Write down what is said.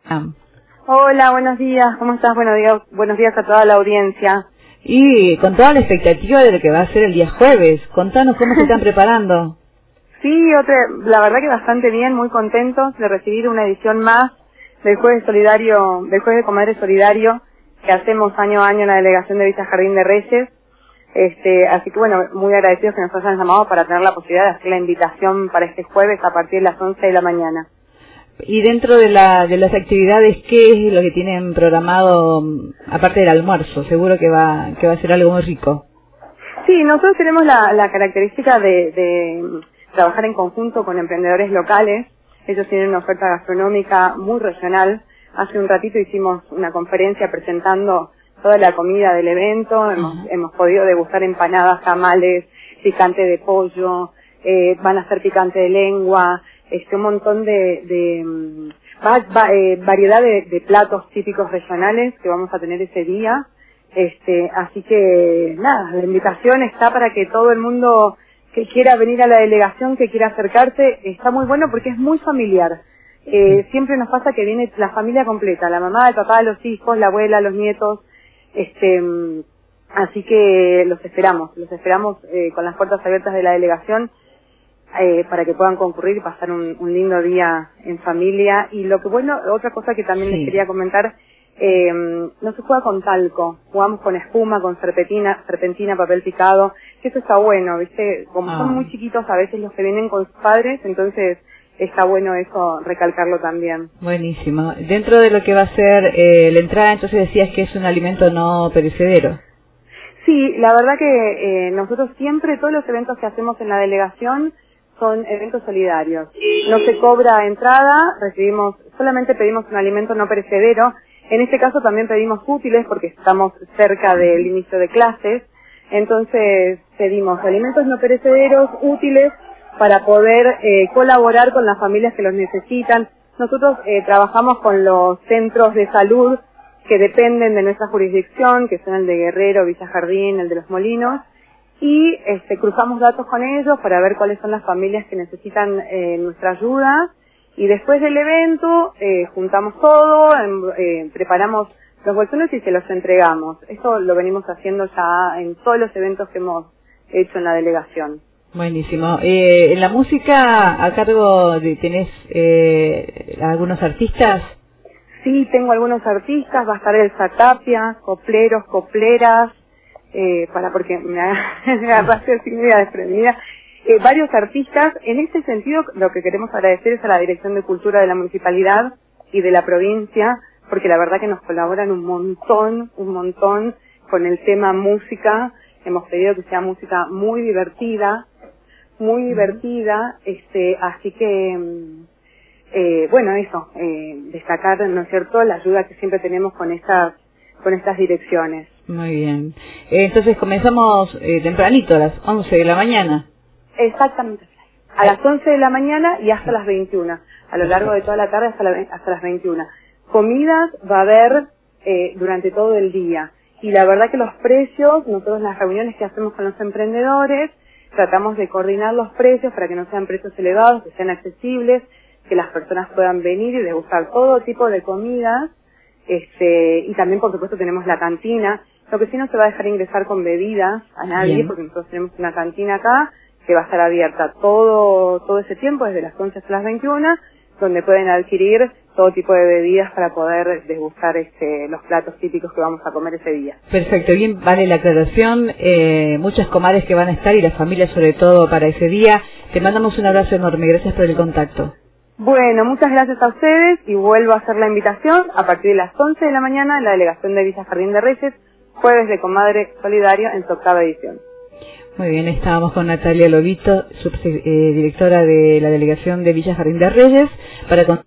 Hola, buenos días, ¿cómo estás? Buenos días a toda la audiencia. Y con toda la expectativa de lo que va a ser el día jueves, contanos cómo se están preparando. Sí, la verdad que bastante bien, muy contentos de recibir una edición más del Jueves Solidario, del Jueves de Comadre Solidario, que hacemos año a año en la delegación de Villa Jardín de Reyes. Así que bueno, muy agradecidos que nos hayan llamado para tener la posibilidad de hacer la invitación para este jueves a partir de las 11 de la mañana. Y dentro de las actividades, ¿qué es lo que tienen programado, aparte del almuerzo? Seguro que va a ser algo muy rico. Sí, nosotros tenemos la característica de trabajar en conjunto con emprendedores locales. Ellos tienen una oferta gastronómica muy regional. Hace un ratito hicimos una conferencia presentando toda la comida del evento. Hemos podido degustar empanadas, tamales, picante de pollo, van a hacer picante de lengua, un montón de variedad de platos típicos regionales que vamos a tener ese día. Así que nada, la invitación está para que todo el mundo que quiera venir a la delegación, que quiera acercarse, está muy bueno porque es muy familiar. Siempre nos pasa que viene la familia completa, la mamá, el papá, los hijos, la abuela, los nietos. Así que los esperamos con las puertas abiertas de la delegación para que puedan concurrir y pasar un lindo día en familia. Y otra cosa que también les quería comentar, no se juega con talco, jugamos con espuma, con serpentina, papel picado, que eso está bueno, ¿viste? Como son muy chiquitos a veces los que vienen con sus padres, entonces está bueno eso, recalcarlo también. Buenísimo. Dentro de lo que va a ser la entrada, entonces decías que es un alimento no perecedero. Sí, la verdad que nosotros siempre, todos los eventos que hacemos en la delegación son eventos solidarios. No se cobra entrada, solamente pedimos un alimento no perecedero. En este caso también pedimos útiles porque estamos cerca del inicio de clases. Entonces pedimos alimentos no perecederos, útiles, para poder colaborar con las familias que los necesitan. Nosotros trabajamos con los centros de salud que dependen de nuestra jurisdicción, que son el de Guerrero, Villa Jardín, el de Los Molinos, y cruzamos datos con ellos para ver cuáles son las familias que necesitan nuestra ayuda. Y después del evento juntamos todo, preparamos los bolsones y se los entregamos. Esto lo venimos haciendo ya en todos los eventos que hemos hecho en la delegación. Buenísimo. En la música, a cargo ¿tenés algunos artistas? Sí, tengo algunos artistas, va a estar Elsa Tapia, copleros, copleras, porque me agarraste así media desprendida. Varios artistas. En este sentido, lo que queremos agradecer es a la Dirección de Cultura de la Municipalidad y de la provincia, porque la verdad que nos colaboran un montón con el tema música. Hemos pedido que sea música muy divertida, así que destacar, ¿no es cierto?, la ayuda que siempre tenemos con estas direcciones. Muy bien. Entonces comenzamos tempranito, a las 11 de la mañana. Exactamente. A las 11 de la mañana y hasta las 21. A lo largo de toda la tarde hasta las 21. Comidas va a haber durante todo el día. Y la verdad que los precios, nosotros en las reuniones que hacemos con los emprendedores, tratamos de coordinar los precios para que no sean precios elevados, que sean accesibles, que las personas puedan venir y degustar todo tipo de comidas. Y también, por supuesto, tenemos la cantina. Lo que sí no se va a dejar ingresar con bebidas a nadie, porque nosotros tenemos una cantina acá que va a estar abierta todo ese tiempo, desde las 11 hasta las 21, donde pueden adquirir todo tipo de bebidas para poder degustar los platos típicos que vamos a comer ese día. Perfecto, bien, vale la aclaración. Muchas comadres que van a estar y las familias sobre todo para ese día. Te mandamos un abrazo enorme, gracias por el contacto. Bueno, muchas gracias a ustedes y vuelvo a hacer la invitación a partir de las 11 de la mañana en la delegación de Villa Jardín de Reyes, Jueves de Comadre Solidario en su 8ª edición. Muy bien, estábamos con Natalia Lobito, directora de la delegación de Villa Jardín de Reyes, para